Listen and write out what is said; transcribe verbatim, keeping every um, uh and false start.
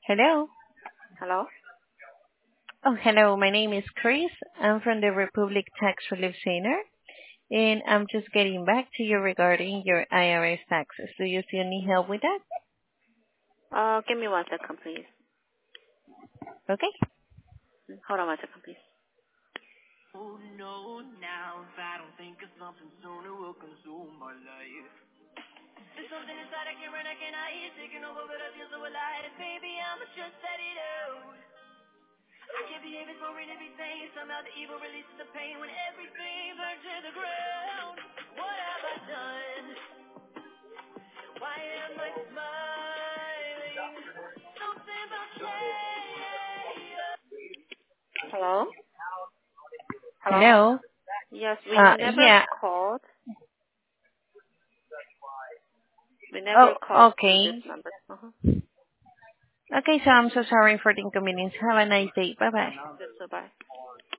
Hello. Hello? Oh, hello. My name is Chris. I'm from the Republic Tax Relief Center, and I'm just getting back to you regarding your I R S taxes. Do you still need help with that? Uh, give me one second, please. Okay. Mm, Hold on one second, please. Oh no, now if I don't think of something sooner will consume my life. There's something inside I can't run, I can't hide, taking over, but I feel so alive. And baby, I'ma just let it out. I can't behave, it's boring to be sane. Somehow the evil releases the pain when everything burns to the ground. What have I done? Why am I smiling? Something about change. Hello? Hello? Hello. Yes, we Uh, never yeah. called. We never called Oh, to this okay. number. Uh-huh. Okay, so I'm so sorry for the inconvenience. Have a nice day. Bye bye. Just so bye.